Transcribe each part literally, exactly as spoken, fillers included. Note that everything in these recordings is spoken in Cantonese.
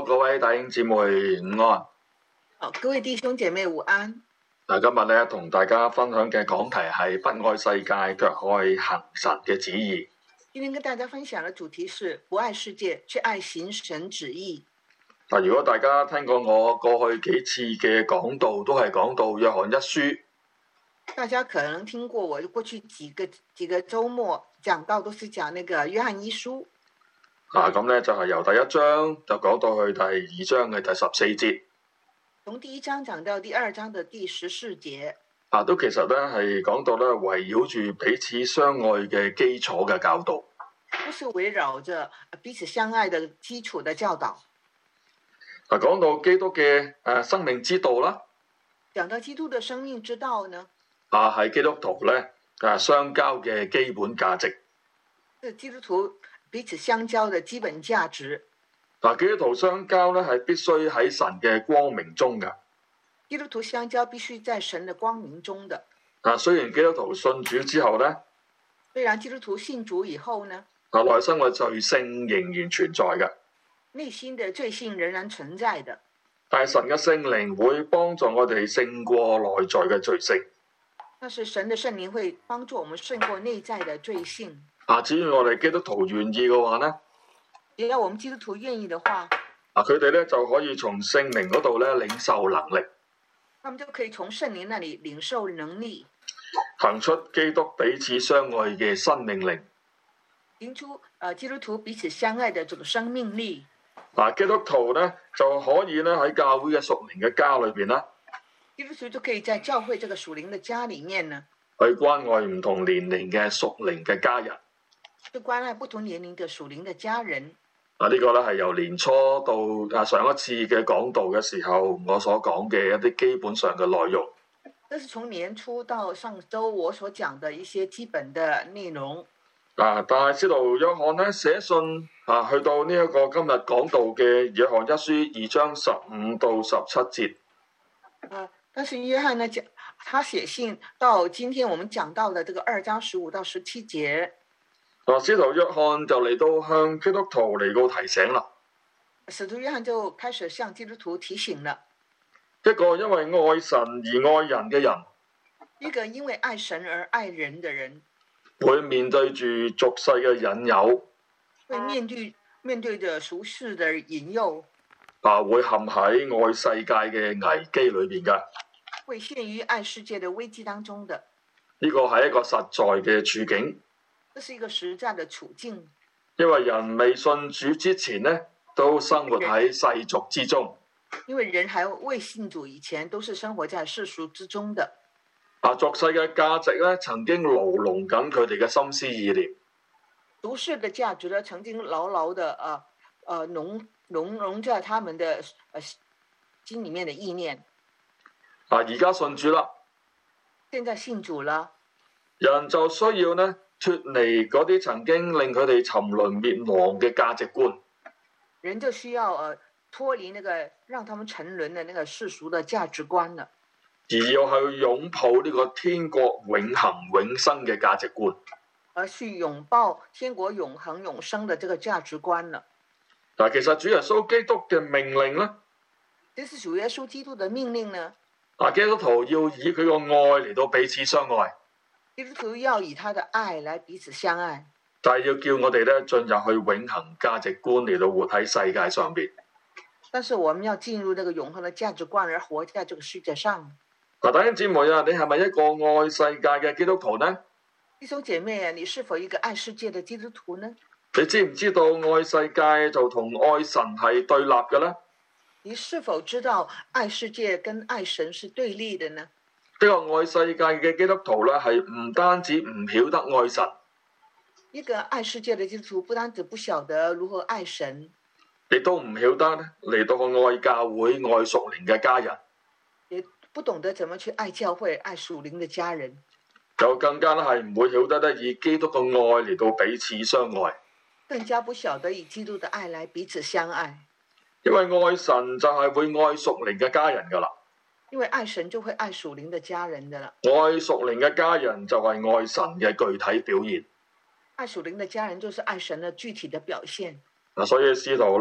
好，各位弟兄姊妹午安。 好，各位弟兄姐妹午安。 嗱，今日咧同大家分享嘅講題係不愛世界卻愛行神嘅旨意。 今天跟大家分享的主題是不愛世界，卻愛行神旨意。 嗱，如果大家聽過我過去幾次嘅講道，都係講到約翰一書。 大家可能聽過我過去幾個幾個週末講到，都是講那個約翰一書。 嗱，咁咧就係由第一章就講到去第二章嘅第十四節。 從第一章講到第二章的第十四節。 啊，都其實咧係講到咧圍繞住彼此相愛嘅基礎嘅教導。 都是圍繞着彼此相愛的基礎的教導。 嗱，講到基督嘅誒生命之道啦。 講到基督的生命之道呢？ 啊，係基督徒咧誒相交嘅基本價值。 是基督徒彼此相交的基本價值。 嗱，基督徒相交咧係必須喺神嘅光明中噶。 基督徒相交必須在神的光明中的。 嗱，雖然基督徒信主之後咧， 雖然基督徒信主以後呢， 啊，內心嘅罪性仍然存在嘅。 內心的罪性仍然存在的。 但係神嘅聖靈會幫助我哋勝過內在嘅罪性。 但是神的聖靈會幫助我們勝過內在的罪性。 啊，只要我哋基督徒願意嘅話呢， 只要我們基督徒願意的話， 啊，佢哋咧就可以從聖靈嗰度咧領受能力， 他們就可以從聖靈那裡領受能力， 行出基督彼此相愛嘅新命令， 行出誒基督徒彼此相愛的這個生命力。 嗱，基督徒咧就可以咧喺教會嘅屬靈嘅家裏邊啦， 基督徒就可以在教會這個屬靈的家裡面呢， 去關愛唔同年齡嘅屬靈嘅家人。 去關愛不同年齡嘅屬靈嘅家人。 啊，呢個咧係由年初到啊上一次嘅講道嘅時候，我所講嘅一啲基本上嘅內容。 這是從年初到上週我所講的一些基本的內容。 啊，但係使徒約翰咧寫信啊，去到呢一個今日講道嘅約翰一書二章十五到十七節。 啊，但是約翰呢講，他寫信到今天我們講到的這個二章十五到十七節。 啊，使徒約翰就嚟到向基督徒嚟到提醒啦。 使徒約翰就開始向基督徒提醒了。 一個因為愛神而愛人嘅人， 一個因為愛神而愛人的人， 會面對住俗世嘅引誘， 會面對面對着俗世的引誘， 啊，會陷喺愛世界嘅危機裏邊嘅。 會陷於愛世界的危機當中的。 呢個係一個實在嘅處境。 這是一個實在的處境。 因為人未信主之前呢，都生活喺世俗之中。 因為人還未信主以前，都是生活在世俗之中的。 啊，俗世嘅價值咧，曾經牢籠緊佢哋嘅心思意念。 俗世嘅價值咧，曾經牢牢的啊，呃，籠籠籠在他們的呃心裏面的意念。 啊，而家信主啦， 現在信主了， 人就需要呢脫離嗰啲曾經令佢哋沉淪滅亡嘅價值觀。 人就需要呃脫離那個讓他們沉淪的那個世俗的價值觀了， 而要去擁抱呢個天國永恆永生嘅價值觀， 而去擁抱天國永恆永生的這個價值觀了。 嗱，其實主耶穌基督嘅命令咧， 這是主耶穌基督的命令呢。 啊，基督徒要以佢個愛嚟到彼此相愛。 基督徒要以他的愛來彼此相愛， 但係要叫我哋咧進入去永恆價值觀嚟到活喺世界上邊。 但是我們要進入那個永恆的價值觀而活在這個世界上。 嗱，弟兄姊妹啊，你係咪一個愛世界嘅基督徒呢？ 弟兄姐妹啊，你是否一個愛世界的基督徒呢？ 你知唔知道愛世界就同愛神係對立嘅呢？ 你是否知道愛世界跟愛神是對立的呢？ 呢個愛世界嘅基督徒咧，係唔單止唔曉得愛神， 一個愛世界的基督徒不單止不曉得如何愛神， 亦都唔曉得咧嚟到個愛教會、愛屬靈嘅家人， 也不懂得怎麼去愛教會、愛屬靈的家人， 就更加咧係唔會曉得咧以基督嘅愛嚟到彼此相愛， 更加不曉得以基督的愛來彼此相愛。 因為愛神就係會愛屬靈嘅家人噶啦。 因為愛神就會愛屬靈的家人的啦。 愛屬靈嘅家人就係愛神嘅具體表現。 愛屬靈的家人就是愛神的具體的表現。 嗱，所以使徒咧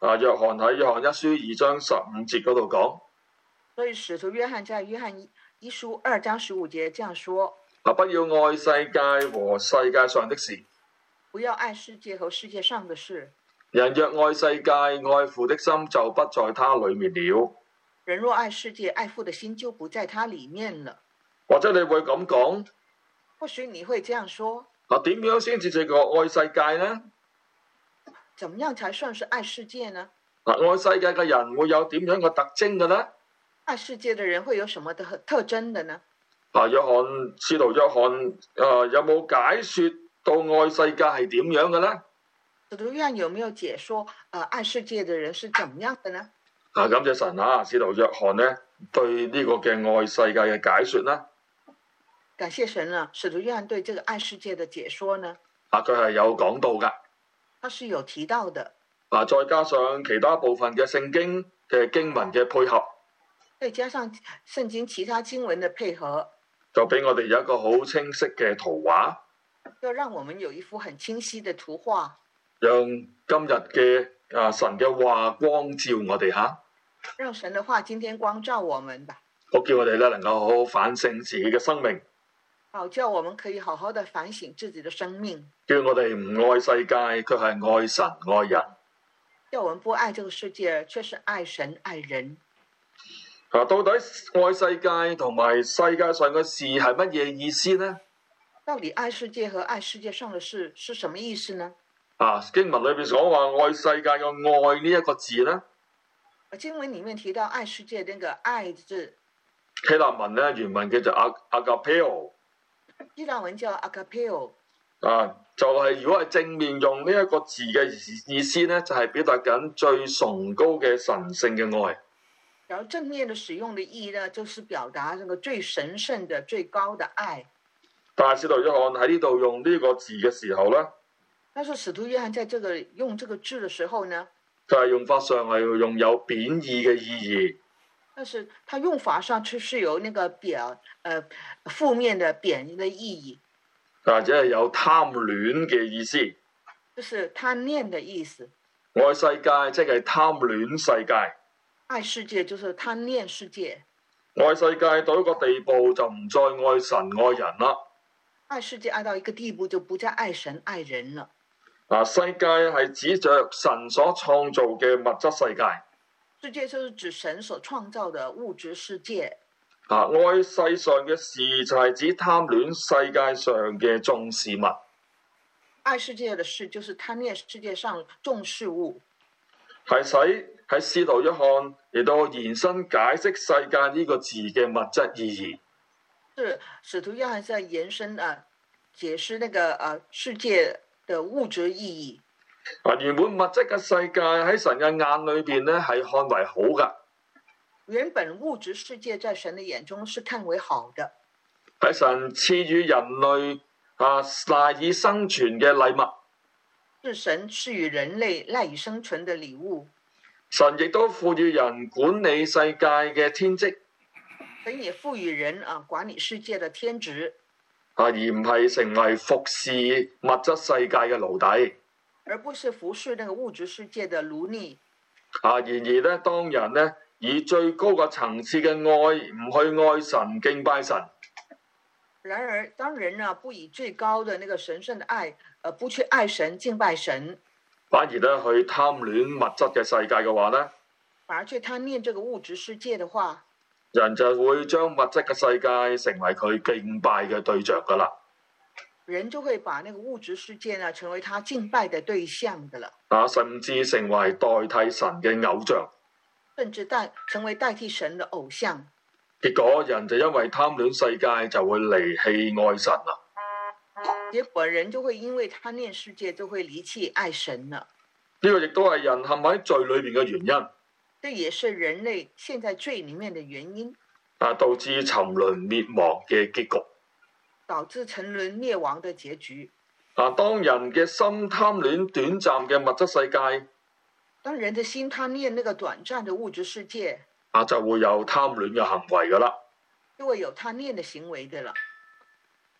啊，約翰喺約翰一書二章十五節嗰度講， 所以使徒約翰在約翰一一書二章十五節這樣說： 啊，不要愛世界和世界上的事。 不要愛世界和世界上的事。 人若愛世界，愛父的心就不在他裡面了。 人若愛世界，愛父的心就不在他裡面了。 或者你會咁講， 或許你會這樣說： 啊，點樣先至叫做愛世界呢？ 怎麼樣才算是愛世界呢？ 啊，愛世界嘅人會有點樣嘅特徵嘅呢？ 愛世界的人會有什麼的特徵的呢？ 啊，約翰使徒約翰啊，有冇解說到愛世界係點樣嘅呢？ 使徒約翰有沒有解說啊、呃，愛世界的人是怎麼樣的呢？ 啊，感謝神啊！使徒約翰呢對呢個嘅愛世界嘅解說呢？ 感謝神啊！使徒約翰對這個愛世界的解說呢？ 啊，佢係有講到噶， 他是有提到的。 啊，再加上其他部分嘅聖經嘅經文嘅配合， 再加上聖經其他經文的配合， 就俾我哋有一個好清晰嘅圖畫， 要讓我們有一幅很清晰的圖畫， 讓今日嘅啊神嘅話光照我哋吓， 讓神的話今天光照我們吧， 好叫我哋咧能夠好好反省自己嘅生命， 好叫我們可以好好的反省自己的生命， 叫我哋唔愛世界，卻係愛神愛人。 叫我們不愛這個世界，卻是愛神愛人。 啊，到底愛世界同埋世界上嘅事係乜嘢意思呢？ 到底愛世界和愛世界上的事是什麼意思呢？ 啊，經文裏邊講話愛世界嘅愛呢一個字呢， 經文裏面提到愛世界那個愛字， 希臘文咧原文叫做阿阿加佩奧， 希臘文叫阿卡佩奧。 啊，就係、是、如果係正面用呢一個字嘅意思咧，就係、是、表達緊最崇高嘅神聖嘅愛。 然後正面的使用的意義呢，就是表達這個最神聖的、最高的愛。 但係使徒約翰喺呢度用呢個字嘅時候咧， 但是使徒約翰在這個用這個字的時候呢， 就係用法上係用有貶義嘅意義。 但是他用法上卻是有那個表，呃，負面的貶義的意義。 或者係有貪戀嘅意思， 就是貪戀的意思。 愛世界即係貪戀世界， 愛世界就是貪戀世界。 愛世界到一個地步就唔再愛神愛人啦。 愛世界愛到一個地步就不再愛神愛人了。 啊，世界係指着神所創造嘅物質世界。 世界就是指神所創造的物質世界。 啊，愛世上嘅事就係指貪戀世界上嘅眾事物。 愛世界的事就是貪戀世界上眾事物。 係使喺使徒約翰嚟到延伸解釋世界呢個字嘅物質意義。 是使徒約翰在延伸啊，解釋那個啊世界的物質意義。 啊，原本物質嘅世界喺神嘅眼裏邊咧係看為好噶。 原本物質世界在神的眼中是看為好的， 係神賜予人類啊賴以生存嘅禮物， 是神賜予人類賴以生存的禮物。 神亦都賦予人管理世界嘅天職， 神也賦予人啊管理世界的天職， 啊而唔係成為服侍物質世界嘅奴隸， 而不是服侍那個物質世界的奴隸。 啊然而咧，當人咧以最高嘅層次嘅愛唔去愛神敬拜神， 然而當人啊不以最高的那個神聖的愛，而不去愛神敬拜神， 反而咧去貪戀物質嘅世界嘅話咧， 反而去貪戀這個物質世界的話， 人就會將物質嘅世界成為佢敬拜嘅對象噶啦。 人就會把那個物質世界呢成為他敬拜的對象的了。 啊，甚至成為代替神嘅偶像。 甚至代成為代替神的偶像， 結果人就因為貪戀世界就會離棄愛神啦。 結果人就會因為貪戀世界就會離棄愛神了。 呢個亦都係人陷喺罪裏面嘅原因。 這也是人類陷在罪裡面的原因， 啊，導致沉淪滅亡嘅結局。 導致沉淪滅亡的結局。 啊，當人嘅心貪戀短暫嘅物質世界。 當人的心貪戀那個短暫的物質世界， 啊，就會有貪戀嘅行為噶啦， 就會有貪戀的行為的啦。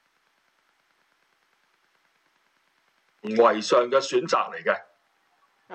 行為上嘅選擇嚟嘅。 啊，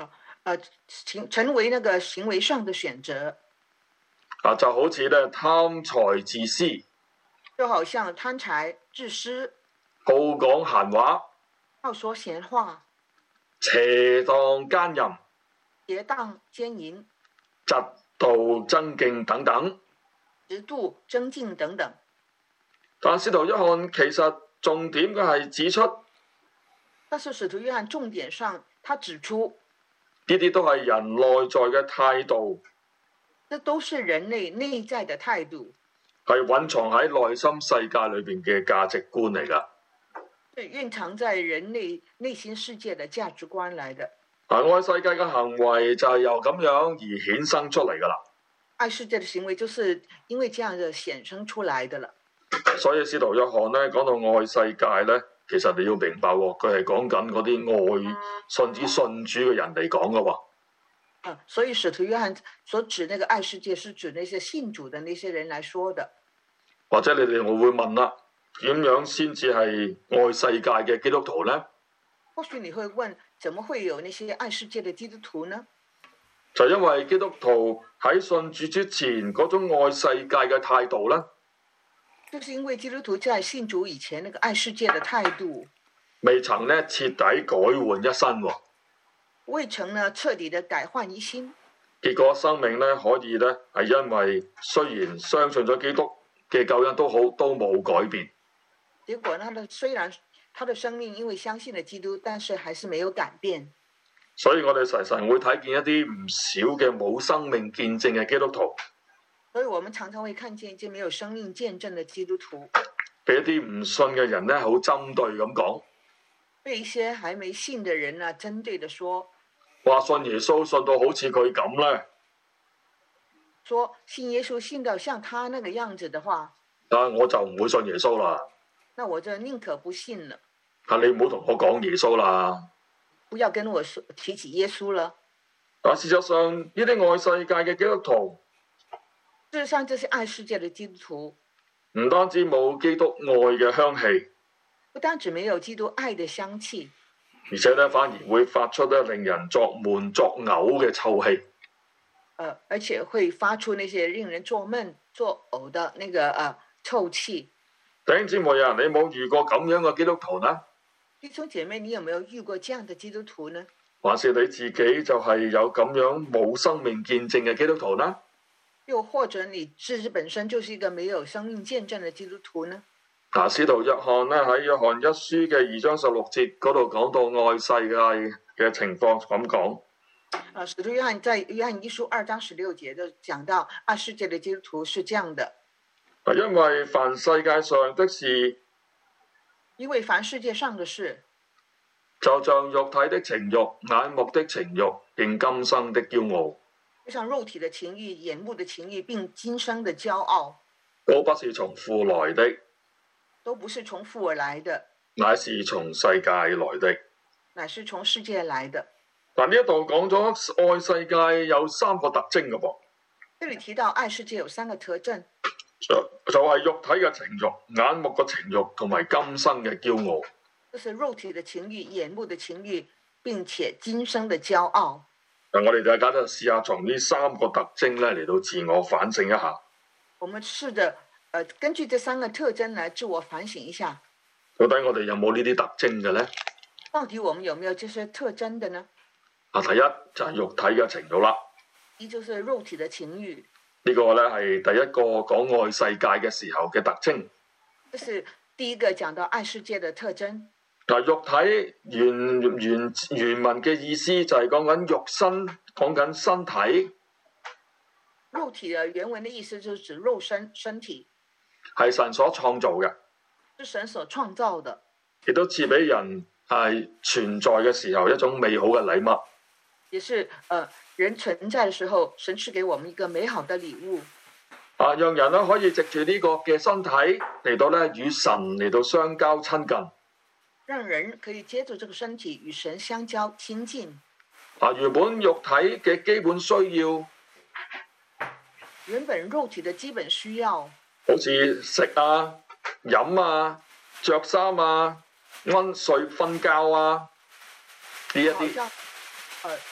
呃，成成為那個行為上的選擇， 啊，就好似咧貪財自私、 就好像貪財自私、 好講閒話、 好說閒話、 邪蕩奸淫、 邪蕩奸淫、 嫉妒爭競等等。 嫉妒爭競等等。 但使徒約翰其實重點嘅係指出， 但是使徒約翰重點上，他指出呢啲都係人內在嘅態度， 這都是人類內在的態度， 係蘊藏喺內心世界裏邊嘅價值觀嚟㗎。 係蘊藏在人類內心世界的價值觀來的。 啊，愛世界嘅行為就係由咁樣而衍生出嚟㗎啦。 愛世界的行為就是因為這樣的衍生出來的了。 所以使徒約翰咧講到愛世界咧，其實你要明白喎，佢係講緊嗰啲愛信主信主嘅人嚟講嘅喎。 啊，所以使徒約翰所指那個愛世界，是指那些信主的那些人來說的。 或者你哋我會問啦，點樣先至係愛世界嘅基督徒呢？ 或許你會問，怎麼會有那些愛世界的基督徒呢？ 就因為基督徒喺信主之前嗰種愛世界嘅態度咧， 就是因為基督徒在信主以前那個愛世界的態度， 未曾咧徹底改換一生喎。 未曾呢徹底的改換一新， 結果生命咧可以咧係因為雖然相信咗基督嘅救恩都好，都冇改變。 結果他的雖然他的生命因為相信了基督，但是還是沒有改變。 所以我哋時常會睇見一啲唔少嘅冇生命見證嘅基督徒， 所以我們常常會看見一些沒有生命見證的基督徒， 俾一啲唔信嘅人咧好針對咁講， 被一些還沒信的人呢針對的說， 話信耶穌信到好似佢咁咧， 說信耶穌信到像他那個樣子的話， 啊我就唔會信耶穌啦。 那我就寧可不信了。 啊你唔好同我講耶穌啦。 不要跟我說提起耶穌了。 啊事實上呢啲愛世界嘅基督徒， 事實上這些愛世界的基督徒， 唔單止冇基督愛嘅香氣， 不單止沒有基督愛的香氣， 而且咧反而會發出咧令人作悶作嘔嘅臭氣。 呃，而且會發出那些令人作悶作嘔的那個呃臭氣。 弟兄姊妹啊，你冇遇過咁樣嘅基督徒呢？ 弟兄姐妹，你有沒有遇過這樣的基督徒呢？ 還是你自己就係有咁樣冇生命見證嘅基督徒呢？ 又或者你自己本身就是一個沒有生命見證的基督徒呢？ 嗱，使徒約翰咧喺約翰一書嘅二章十六節嗰度講到愛世界嘅情況咁講。 啊，使徒約翰在約翰一書二章十六節就講到愛世界的基督徒是這樣的。 因為凡世界上的事， 因為凡世界上的事， 就像肉體的情慾、眼目的情慾，並今生的驕傲， 就像肉體的情慾、眼目的情慾，並今生的驕傲， 都不是從父來的， 都不是從父而來的， 乃是從世界來的， 乃是從世界來的。 嗱，呢一度講咗愛世界有三個特徵嘅噃。 這裡提到愛世界有三個特徵， 就就係肉體嘅情慾、眼目嘅情慾同埋今生嘅驕傲。 就是肉體的情慾、眼目的情慾，並且今生的驕傲。 嗱，我哋大家都試下從呢三個特徵咧嚟到自我反省一下。 我們試着，呃，根據這三個特徵來自我反省一下， 到底我哋有冇呢啲特徵嘅咧？ 到底我們有沒有這些特徵的呢？ 啊，第一就係肉體嘅情慾啦。 一就是肉體的情慾， 呢個咧係第一個講愛世界嘅時候嘅特徵。 這是第一個講到愛世界的特徵。 嗱，肉體原原原文嘅意思就係講緊肉身，講緊身體。 肉體嘅原文嘅意思就是指肉身身體， 係神所創造嘅， 是神所創造的， 亦都賜俾人係存在嘅時候一種美好嘅禮物。 也是，呃，人存在嘅時候，神賜給我們一個美好的禮物。 啊，讓人咧可以藉住呢個嘅身體嚟到咧與神嚟到相交親近。 讓人可以接住這個身體與神相交親近。 啊，原本肉體嘅基本需要， 原本肉體嘅基本需要， 好似食啊、飲啊、着衫啊、溫睡、瞓覺啊呢一啲。 呃，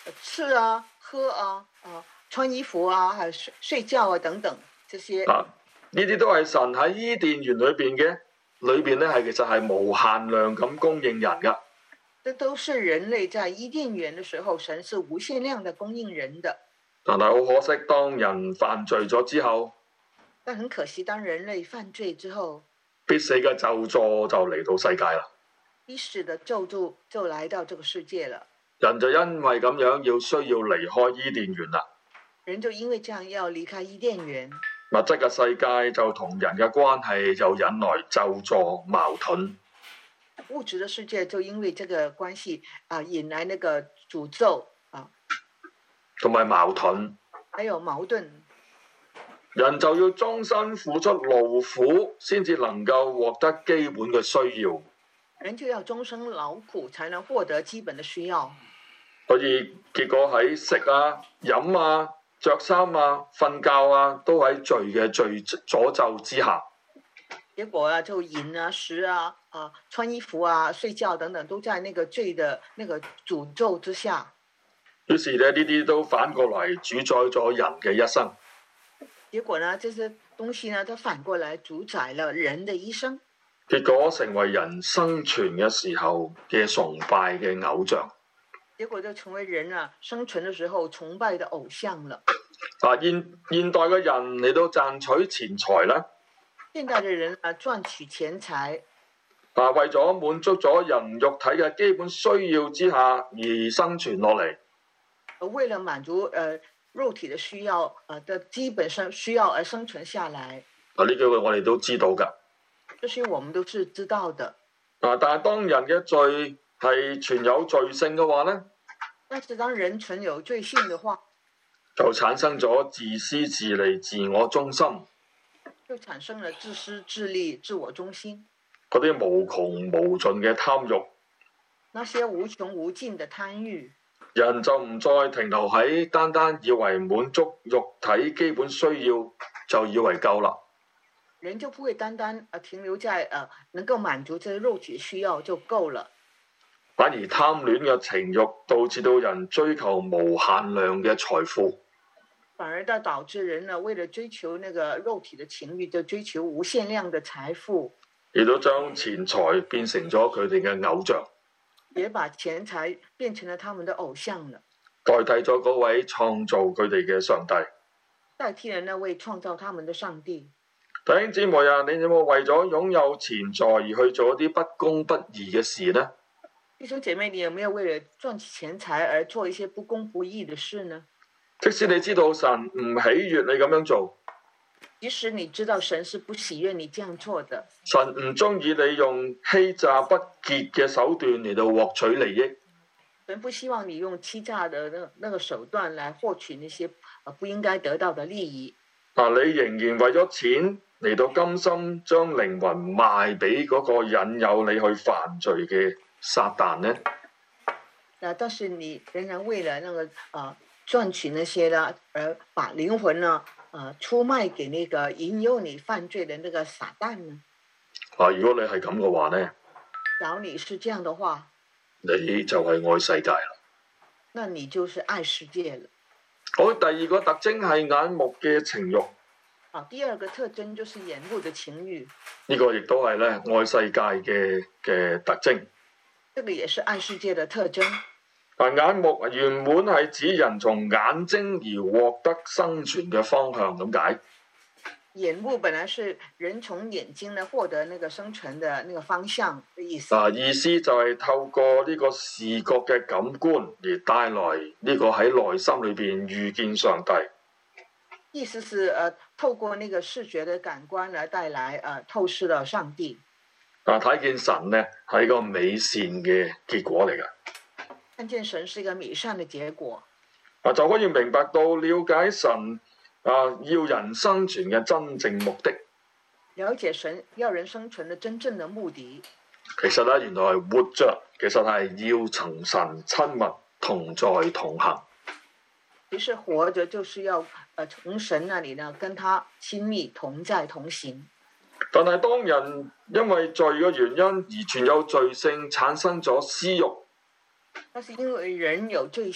呃吃啊、喝啊、啊穿衣服啊，還有睡睡覺啊等等這些。 啊，呢啲都係神喺伊甸園裏邊嘅，裏邊咧係其實係無限量咁供應人噶。 這都是人類在伊甸園的時候，神是無限量的供應人的。 但係好可惜，當人犯罪咗之後， 但很可惜，當人類犯罪之後， 必死嘅咒詛就嚟到世界啦。 必死的咒詛就來到這個世界了。 人就因為咁樣要需要離開伊甸園啦。 人就因為這樣要離開伊甸園。 物質嘅世界就同人嘅關係就引來咒詛矛盾。 物質的世界就因為這個關係啊，引來那個詛咒啊， 同埋矛盾， 還有矛盾。 人就要終身付出勞苦，先至能夠獲得基本嘅需要。 人就要終身勞苦，才能獲得基本的需要。 所以結果喺食啊、飲啊、着衫啊、瞓覺啊，都喺罪嘅罪詛咒之下。 結果啊，就飲啊、食啊、啊穿衣服啊、睡覺等等，都在那個罪的那個詛咒之下。 於是咧，呢啲都反過來主宰咗人嘅一生。 結果呢，這些東西呢，都反過來主宰了人的一生。 結果成為人生存嘅時候嘅崇拜嘅偶像。 結果就成為人啊生存的時候崇拜的偶像了。 啊，現現代嘅人嚟到賺取錢財啦。 現代嘅人啊賺取錢財。 啊，為咗滿足咗人肉體嘅基本需要之下而生存落嚟。 為了滿足呃肉體的需要啊的基本上需要而生存下來。 啊，呢句我哋都知道㗎。 這些我們都是知道的。 啊，但係當人嘅罪係存有罪性嘅話咧， 但是當人存有罪性嘅話， 就產生咗自私自利、自我中心， 就產生了自私自利、自我中心， 嗰啲無窮無盡嘅貪欲， 那些無窮無盡的貪欲， 人就唔再停留喺單單以為滿足肉體基本需要就以為夠啦。 人就不會單單啊停留在啊能夠滿足這肉體需要就夠了， 反而貪戀嘅情慾導致到人追求無限量嘅財富， 反而到導致人呢為了追求那個肉體的情慾，就追求無限量的財富， 亦都將錢財變成咗佢哋嘅偶像， 也把錢財變成了他們的偶像了， 代替咗嗰位創造佢哋嘅上帝， 代替了那位創造他們的上帝。 弟兄姊妹啊，你有冇為咗擁有錢財而去做一啲不公不義嘅事呢？ 弟兄姐妹，你有沒有為了賺取錢財而做一些不公不義的事呢？ 即使你知道神唔喜悅你咁樣做， 即使你知道神是不喜悅你這樣做的， 神唔中意你用欺詐不潔嘅手段嚟到獲取利益， 神不希望你用欺詐的那那個手段來獲取那些不應該得到的利益。 啊，你仍然為咗錢嚟到甘心將靈魂賣俾嗰個引誘你去犯罪嘅撒旦呢？ 啊，但是你仍然為了那個啊賺取那些呢，而把靈魂呢啊出賣給那個引誘你犯罪的那個撒旦呢？ 啊，如果你係咁嘅話呢， 假如你是這樣的話， 你就係愛世界啦。 那你就是愛世界了。 好，第二個特徵係眼目嘅情慾。 啊，第二個特徵就是眼目的情慾。 呢個亦都係咧愛世界嘅嘅特徵。 這個也是愛世界的特徵。 啊，眼目原本係指人從眼睛而獲得生存嘅方向咁解。 眼目本來是人從眼睛呢獲得那個生存的那個方向的意思。 啊，意思就係透過呢個視覺嘅感官而帶來呢個喺內心裏邊遇見上帝。 意思是，呃，透過那個視覺的感官而帶來，呃，透視了上帝。 啊，睇見神呢係一個美善嘅結果嚟㗎。 看見神是一個美善的結果。 啊，就可以明白到了解神啊，要人生存嘅真正目的。 了解神要人生存的真正的目的。 其實咧，原來係活着，其實係要同神親密同在同行。 其實活着就是要，呃，從神那裡呢，跟他親密同在同行。 但係當人因為罪嘅原因而存有罪性，產生咗私慾。 但是因為人有罪性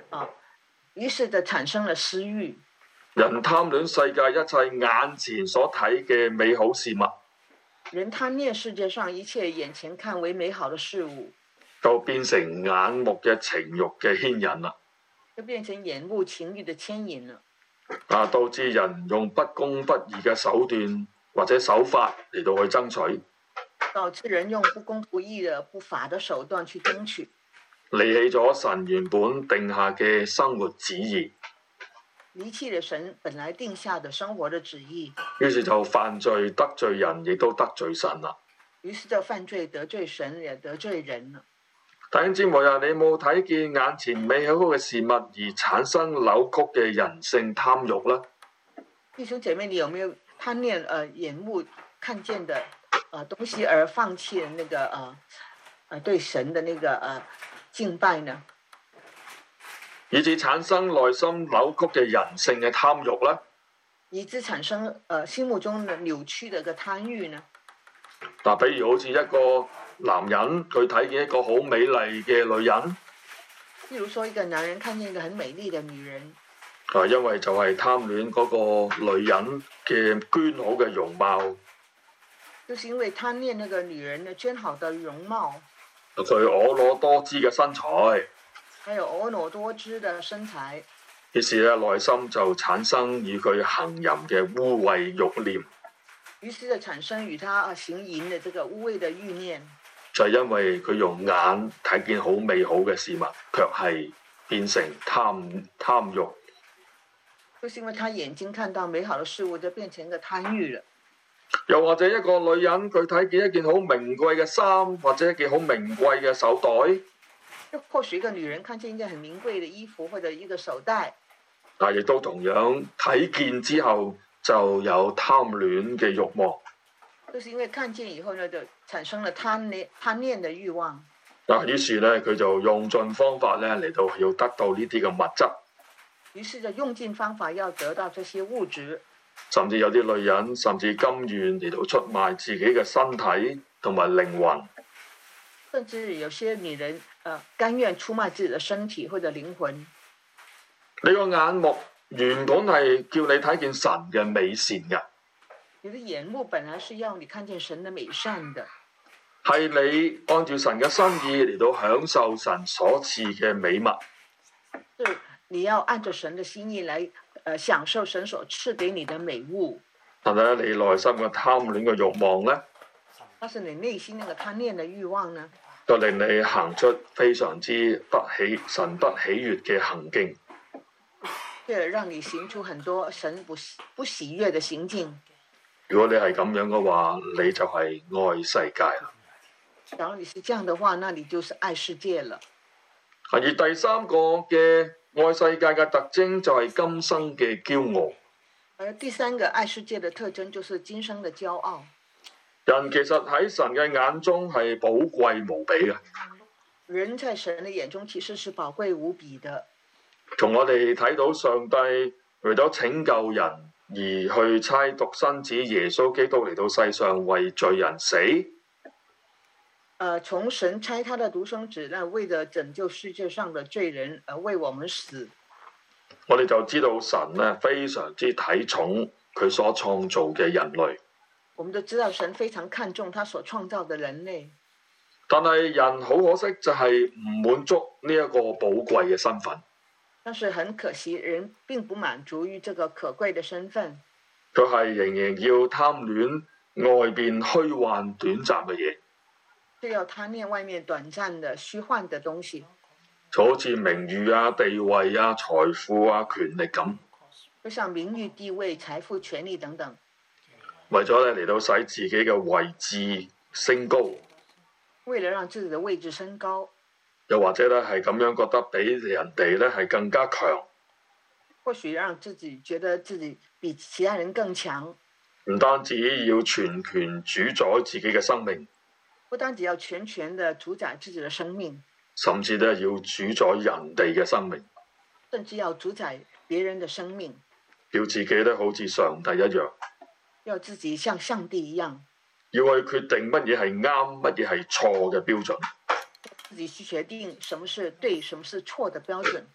啊，於是就產生了私慾。 人貪戀世界一切眼前所睇嘅美好事物， 人貪戀世界上一切眼前看為美好的事物， 就變成眼目嘅情慾嘅牽引啦。 就變成眼目情慾的牽引了。 啊，導致人用不公不義嘅手段或者手法嚟到去爭取， 導致人用不公不義的不法的手段去爭取， 離棄咗神原本定下嘅生活旨意， 離棄了神本來定下的生活的旨意， 於是就犯罪得罪人，亦都得罪神啦。 於是就犯罪得罪神，也得罪人了。 弟兄姊妹啊，你有冇睇見眼前美好嘅事物而產生扭曲嘅人性貪慾呢？ 弟兄姐妹，你有沒有貪戀呃眼目看見的呃東西而放棄了那個呃呃對神的那個呃敬拜呢？ 以致產生內心扭曲嘅人性嘅貪慾呢？ 以致產生呃心目中的扭曲的一個貪慾呢？ 嗱，比如好似一個男人，佢睇見一個好美麗嘅女人， 譬如說一個男人看見一個很美麗的女人， 啊，因為就係貪戀嗰個女人嘅娟好嘅容貌， 就是因為貪戀那個女人的娟好的容貌， 佢婀娜多姿嘅身材， 還有婀娜多姿的身材， 於是咧內心就產生與佢行淫嘅污穢慾念， 於是就產生與他行淫的這個污穢的慾念。 就係因為佢用眼睇見好美好嘅事物，卻係變成貪貪慾。 就是因為他眼睛看到美好的事物，就變成一個貪慾了。 又或者一個女人，佢睇見一件好名貴嘅衫，或者一件好名貴嘅手袋。 又或許一個女人看見一件很名貴的衣服或者一個手袋， 但亦都同樣睇見之後就有貪戀嘅慾望。 就是因為看見以後呢，就產生了貪戀貪戀的慾望。 嗱，於是咧佢就用盡方法咧嚟到要得到呢啲嘅物質。 於是就用盡方法要得到這些物質。 甚至有啲女人甚至甘願嚟到出賣自己嘅身體同埋靈魂。 甚至有些女人，呃，甘願出賣自己的身體或者靈魂。 你個眼目原本係叫你睇見神嘅美善嘅。 你的眼目本來是要你看見神的美善的， 係你按照神嘅心意嚟到享受神所賜嘅美物。 是你要按照神的心意來，呃，享受神所賜給你的美物。 但係你內心嘅貪戀嘅慾望呢， 但是你內心那個貪戀的慾望呢， 就令你行出非常之不喜神不喜悅嘅行徑。 這讓你行出很多神不喜不喜悅的行徑。 如果你係咁樣嘅話，你就係愛世界啦。 假如你是這樣的話，那你就是愛世界了。 而第三個嘅愛世界嘅特徵就係今生嘅驕傲。 而第三個愛世界的特徵就是今生的驕傲。 人其實喺神嘅眼中係寶貴無比嘅。 人在神嘅眼中其實是寶貴無比的。 從我哋睇到上帝為咗拯救人而去差獨生子耶穌基督嚟到世上為罪人死。 呃，從神差他的獨生子，那為了拯救世界上的罪人而為我們死。 我哋就知道神咧非常之睇重佢所創造嘅人類。 我們都知道神非常看重他所創造的人類。 但係人好可惜就係唔滿足呢一個寶貴嘅身份。 但是很可惜，人並不滿足於這個可貴的身份。 佢係仍然要貪戀外邊虛幻短暫嘅嘢。 是要貪戀外面短暫的虛幻的東西。 就好似名譽啊、地位啊、財富啊、權力咁。 就像名譽、地位、財富、權力等等。 為咗咧嚟到使自己嘅位置升高。 為了讓自己的位置升高。 又或者咧係咁樣覺得比人哋咧係更加強。 或許讓自己覺得自己比其他人更強。 唔單止要全權主宰自己嘅生命。 不單止要全權的主宰自己的生命。 甚至咧要主宰人哋嘅生命。 甚至要主宰別人的生命。 要自己咧好似上帝一樣。 要自己像上帝一樣。 要去決定乜嘢係啱，乜嘢係錯嘅標準。 自己去決定什麼是對，什麼是錯的標準。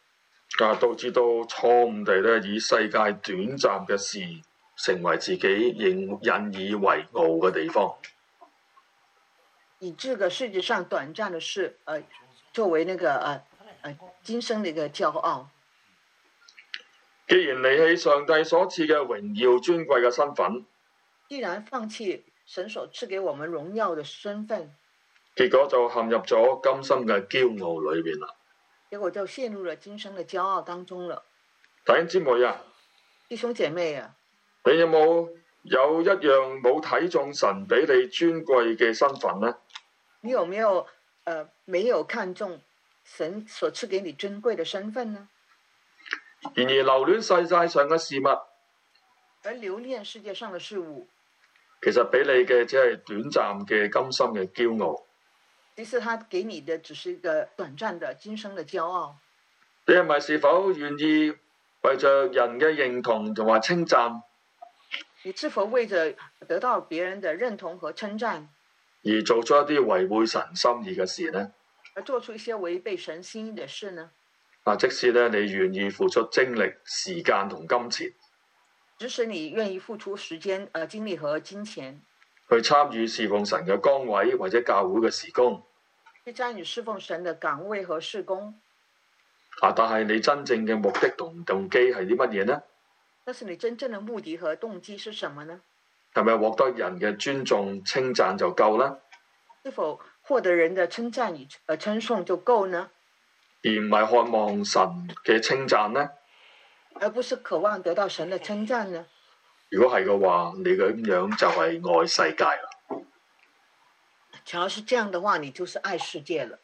啊，導致到錯誤地咧以世界短暫嘅事成為自己引引以為傲嘅地方。 以這個世界上短暫的事，呃，作為那個呃呃今生的一個驕傲。 既然離棄上帝所賜嘅榮耀尊貴嘅身份， 既然放棄神所賜給我們榮耀的身份， 結果就陷入咗今生嘅驕傲裏邊啦。 結果就陷入了今生的驕傲當中了。 弟兄姊妹啊， 弟兄姐妹啊， 你有冇有，有一樣冇睇中神俾你尊貴嘅身份呢？ 你有沒有呃沒有看中神所賜給你尊貴的身份呢？ 然而留戀世界上嘅事物， 而留戀世界上的事物， 其實俾你嘅只係短暫嘅今生嘅驕傲。 其實他給你的只是一個短暫的今生的驕傲。 你係咪是否願意為着人嘅認同同埋稱讚？ 你是否為着得到別人的認同和稱讚而做出一啲違背神心意嘅事呢？ 而做出一些違背神心意的事呢？ 啊，即使咧你願意付出精力、時間同金錢， 即使你願意付出時間、呃精力和金錢去參與侍奉神嘅崗位或者教會嘅事工， 去參與侍奉神嘅崗位和事工。 啊，但係你真正嘅目的同動機係啲乜嘢呢？ 但是你真正的目的和動機是什麼呢？ 係咪獲得人嘅尊重稱讚就夠呢？ 是否獲得人的稱讚與呃稱頌就夠呢？ 而唔係渴望神嘅稱讚呢？ 而不是渴望得到神的稱讚呢？ 如果係嘅話，你咁樣就係愛世界啦。 假如是這樣的話，你就是愛世界了。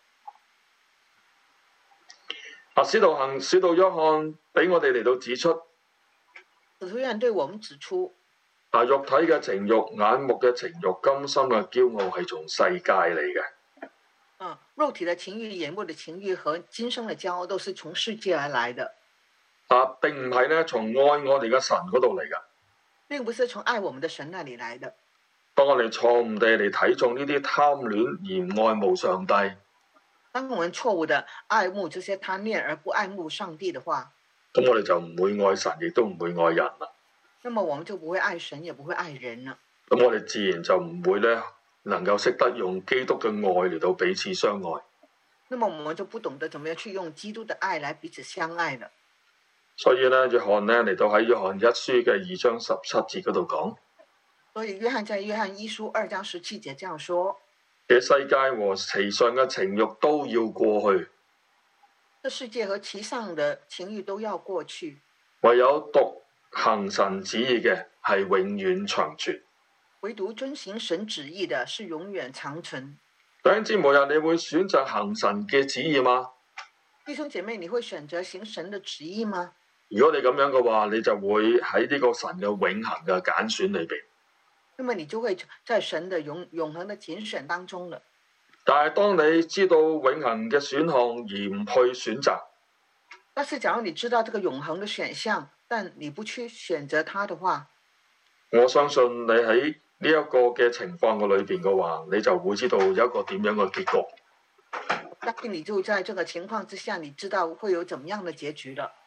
啊，使徒行使徒約翰俾我哋嚟到指出， 使徒約翰對我們指出， 啊，肉體嘅情慾、眼目嘅情慾、今生嘅驕傲係從世界嚟嘅。 啊，肉體的情慾、眼目的情慾和今生的驕傲都是從世界而來的。 啊，並唔係咧從愛我哋嘅神嗰度嚟噶， 並不是從愛我們的神那裡來的。 當我哋錯誤地嚟睇中呢啲貪戀而唔愛慕上帝， 當我們錯誤地愛慕這些貪戀而不愛慕上帝的話， 咁我哋就唔會愛神，亦都唔會愛人啦。 那麼我們就不會愛神，也不會愛人了。 咁我哋自然就唔會咧能夠識得用基督嘅愛嚟到彼此相愛。 那麼我們就不懂得怎麼樣去用基督的愛來彼此相愛了。 所以咧，約翰咧嚟到喺約翰一書嘅二章十七節嗰度講， 所以約翰在約翰一書二章十七節這樣說： 這世界和其上嘅情慾都要過去， 這世界和其上的情慾都要過去， 唯有獨行神旨意嘅係永遠長存。 唯獨遵行神旨意的是永遠長存。 弟兄姊妹啊，你會選擇行神嘅旨意嗎？ 弟兄姐妹，你會選擇行神的旨意嗎？ 如果你咁樣嘅話，你就會喺呢個神嘅永恆嘅揀選裏邊。 那麼你就會在神的永永恆的揀選當中了。 但係當你知道永恆嘅選項而唔去選擇， 但是假如你知道這個永恆的選項，但你不去選擇它的話， 我相信你喺呢一個嘅情況嘅裏邊嘅話，你就會知道有一個點樣嘅結局。 但是你就在這個情況之下，你知道會有怎麼樣的結局了。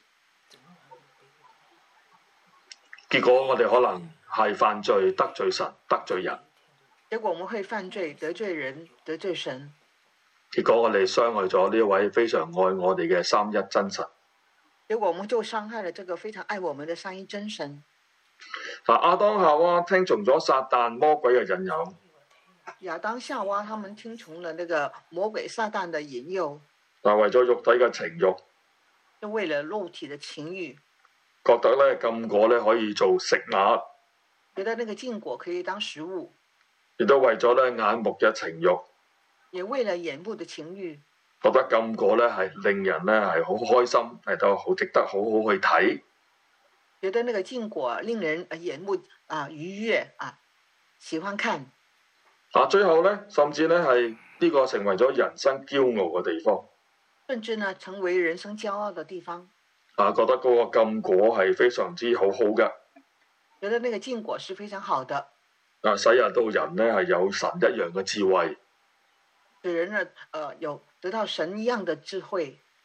結果我哋可能係犯罪得罪神得罪人， 結果我們會犯罪得罪人得罪神， 結果我哋傷害咗呢一位非常愛我哋嘅三一真神。 結果我們就傷害了這個非常愛我們的三一真神。 嗱，亞當夏娃聽從咗撒旦魔鬼嘅引誘， 亞當夏娃他們聽從了那個魔鬼撒旦的引誘， 嗱，為咗肉體嘅情慾， 就為了肉體的情慾， 覺得咧禁果咧可以做食物， 覺得那個禁果可以當食物， 亦都為咗咧眼目嘅情慾， 也為了眼目的情慾， 覺得禁果咧係令人咧係好開心，係都好值得好好去睇。 覺得那個禁果令人眼目啊愉悅啊，喜歡看。 啊，最後咧，甚至咧係呢個成為咗人生驕傲嘅地方， 甚至呢成為人生驕傲的地方。 啊，覺得嗰個禁果係非常之好好嘅， 覺得那個禁果是非常好的。 啊，使人到人咧係有神一樣嘅智慧， 使人呢，呃，有得到神一樣的智慧。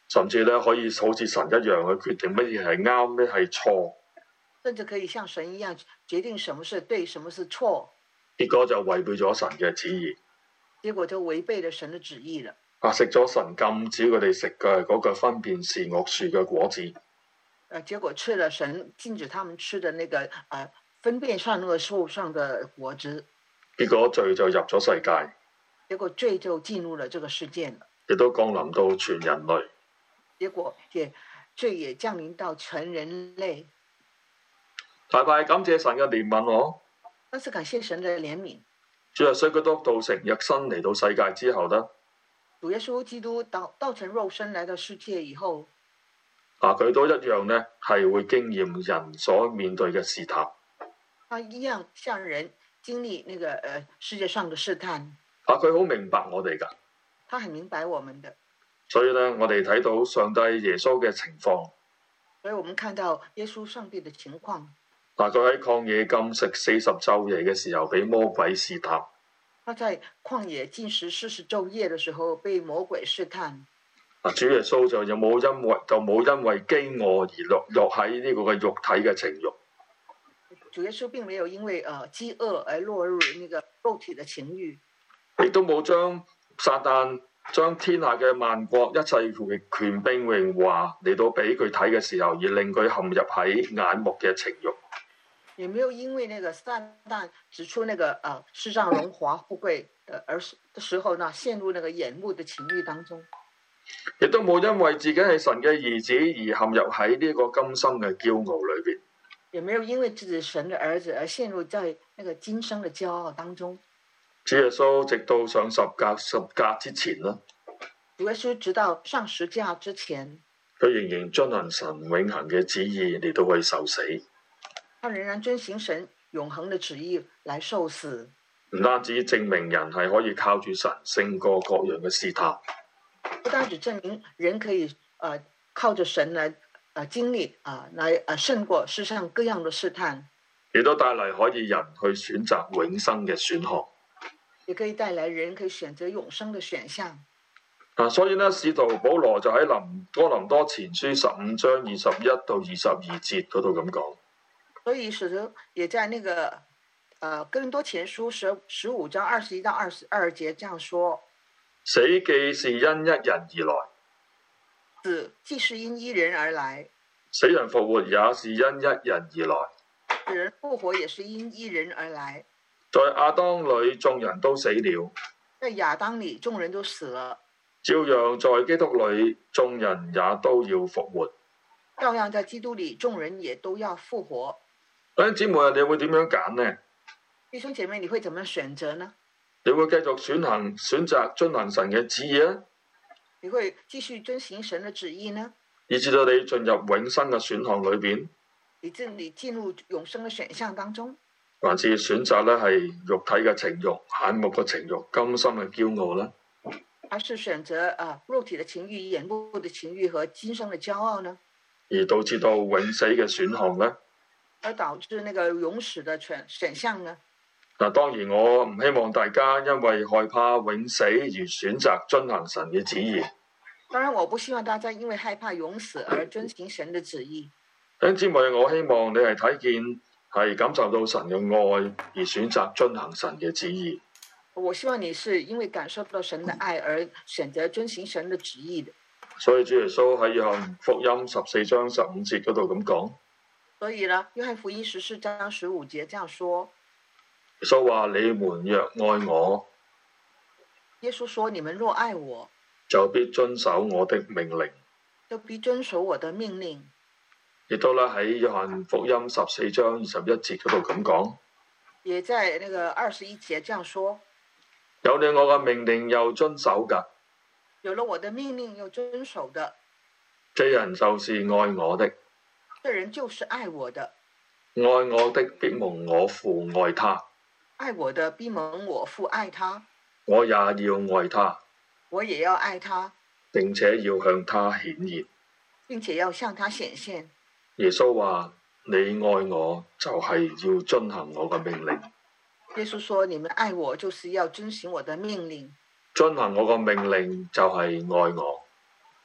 甚至咧可以好似神一樣去決定乜嘢係啱，咩係錯。 甚至可以像神一樣決定什麼是對，什麼是錯。 結果就違背咗神嘅旨意。 結果就違背了神嘅旨意了。 啊！食咗神禁止佢哋食嘅嗰個分辨善惡樹嘅果子。 誒，結果吃了神禁止他們吃的那個誒、呃、分辨善惡樹上的果子。 結果罪就入咗世界。 結果罪就進入了這個世界了。 亦都降臨到全人類。 結果也罪也降臨到全人類。 大大感謝神嘅憐憫我。 但是感謝神嘅憐憫。 主耶穌基督道成肉身嚟到世界之後呢， 主耶穌基督道道成肉身來到世界以後， 啊，佢都一樣呢係會經驗人所面對嘅試探。 他一樣向人經歷那個誒、呃、世界上的試探。 啊，佢好明白我哋㗎。 他很明白我們的。 所以呢，我哋睇到上帝耶穌嘅情況。 所以我們看到耶穌上帝的情況。 嗱，佢喺曠野禁食四十晝夜嘅時候，俾魔鬼試探。 他在曠野禁食四十晝夜嘅時候，被魔鬼試探。 嗱，主耶穌就有冇因為就冇因為飢餓而落落喺呢個嘅肉體嘅情慾。 主耶穌並沒有因為誒飢餓而落入那個肉體嘅情慾， 亦都冇將撒旦將天下嘅萬國一切嘅權柄榮華嚟到俾佢睇嘅時候，而令佢陷入喺眼目嘅情慾。 也沒有因為那個撒旦指出那個呃世上榮華富貴的而的時候呢，陷入那個眼目的情慾當中。 亦都冇因為自己係神嘅兒子而陷入喺呢個今生嘅驕傲裏邊。 也沒有因為自己神的兒子而陷入在那個今生的驕傲當中。 主耶穌直到上十架十架之前啦， 主耶穌直到上十架之前， 佢仍然遵行神永恆嘅旨意嚟到去受死。 他仍然遵行神永恆的旨意來受死。 唔單止證明人係可以靠住神勝過各樣嘅試探， 不單止證明人可以誒、呃、靠着神來誒、呃、經歷啊、呃，來誒、呃、勝過世上各樣的試探， 亦都帶嚟可以人去選擇永生嘅選項， 也可以帶來人可以選擇永生的選項。 啊，所以呢，使徒保羅就喺林哥林多前書十五章二十一到二十二節嗰度咁講。 所以使徒也在那個，呃，哥林多前書十十五章二十一到二十二節這樣說： 死既是因一人而來， 死既是因一人而來， 死人復活也是因一人而來。 死人復活也是因一人而來。 在亞當裏眾人都死了， 在亞當裏眾人都死了， 照樣在基督裏眾人也都要復活。 照樣在基督裏眾人也都要復活。 弟兄姊妹啊，你會點樣揀呢？ 弟兄姐妹，你會怎麼選擇呢？ 你會繼續選行選擇遵行神嘅旨意啊？ 你會繼續遵行神嘅旨意呢？ 以至到你進入永生嘅選項裏邊， 以至你進入永生嘅選項當中， 還是選擇咧係肉體嘅情慾、眼目嘅情慾、甘心嘅驕傲呢？ 還是選擇啊肉體嘅情慾、眼目嘅情慾和今生嘅驕傲呢？ 而導致到永死嘅選項呢？ 而導致那個永死的選選項呢？ 嗱，當然我唔希望大家因為害怕永死而選擇遵行神嘅旨意。 當然，我不希望大家因為害怕永死而遵行神的旨意。 弟兄姊妹，我希望你係睇見係感受到神嘅愛而選擇遵行神嘅旨意。 我希望你是因為感受到神的愛而選擇遵行神的旨意的。 所以主耶穌喺約翰福音十四章十五節嗰度咁講。 所以呢，約翰福音十四章十五節這樣說： 耶穌話：你們若愛我， 耶穌說：你們若愛我， 就必遵守我的命令。 就必遵守我的命令。 亦都啦喺約翰福音十四章二十一節嗰度咁講。 也在那個二十一節這樣說： 有了我嘅命令又遵守㗎， 有了我的命令又遵守的， 這人就是愛我的。 這人就是愛我的， 愛我的必蒙我父愛他， 愛我的必蒙我父愛他， 我也要愛他， 我也要愛他， 並且要向他顯現。 並且要向他顯現。 耶穌話：你愛我就係要遵行我嘅命令。 耶穌說：你們愛我就是要遵行我的命令。 遵行我嘅命令就係愛我。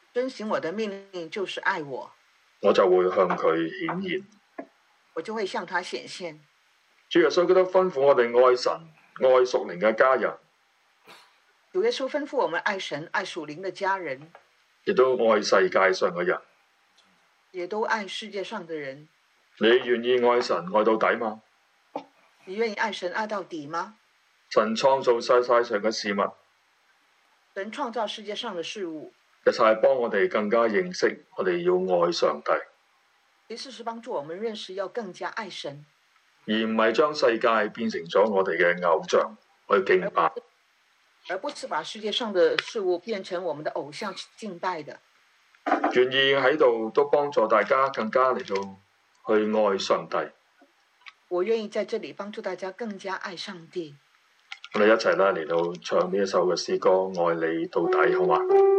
遵行我的命令就是愛我， 我就會向佢顯現。 我就會向他顯現。 主耶穌基督吩咐我哋愛神、愛屬靈嘅家人， 主耶穌吩咐我們愛神、愛屬靈的家人， 亦都愛世界上嘅人。 也都愛世界上的人。 你願意愛神愛到底嗎？ 你願意愛神愛到底嗎？ 神創造世界上嘅事物， 神創造世界上的事物， 其實係幫我哋更加認識我哋要愛上帝， 其實是幫助我們認識要更加愛神， 而唔係將世界變成咗我哋嘅偶像去敬拜， 而不是把世界上的事物變成我們的偶像敬拜的。 願意喺度都幫助大家更加嚟到去愛上帝。 我願意在這裡幫助大家更加愛上帝。 我哋一齊啦嚟到唱呢一首嘅詩歌《愛你到底》，好嗎？